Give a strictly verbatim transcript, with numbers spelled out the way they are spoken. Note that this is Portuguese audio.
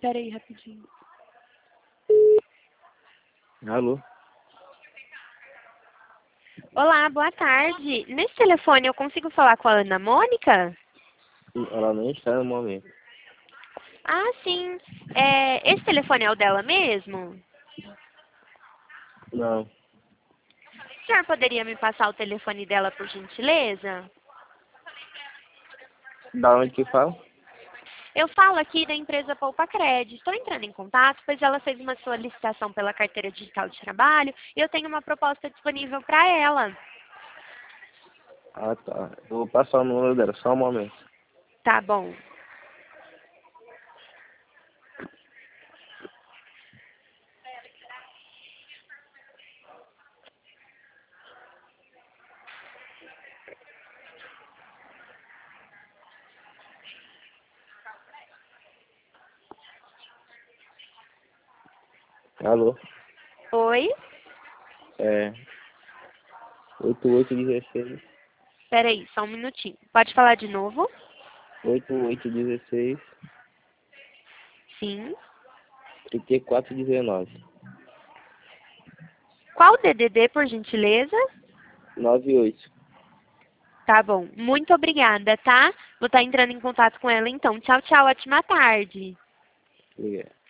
Pera aí, rapidinho. Alô? Olá, boa tarde. Nesse telefone eu consigo falar com a Ana Mônica? Ela não está no momento. Ah, sim. É, esse telefone é o dela mesmo? Não. O senhor poderia me passar o telefone dela, por gentileza? Da onde que fala? Eu falo aqui da empresa Poupa Crédito. Estou entrando em contato, pois ela fez uma solicitação pela carteira digital de trabalho e eu tenho uma proposta disponível para ela. Ah, tá. Eu vou passar o número dela, só um momento. Tá bom. Alô? Oi? É. oito oito dezesseis. Espera aí, só um minutinho. Pode falar de novo? oito oito dezesseis. Sim. trinta e quatro dezenove. Qual o D D D, por gentileza? noventa e oito. Tá bom. Muito obrigada, tá? Vou estar entrando em contato com ela então. Tchau, tchau. Ótima tarde. Obrigado.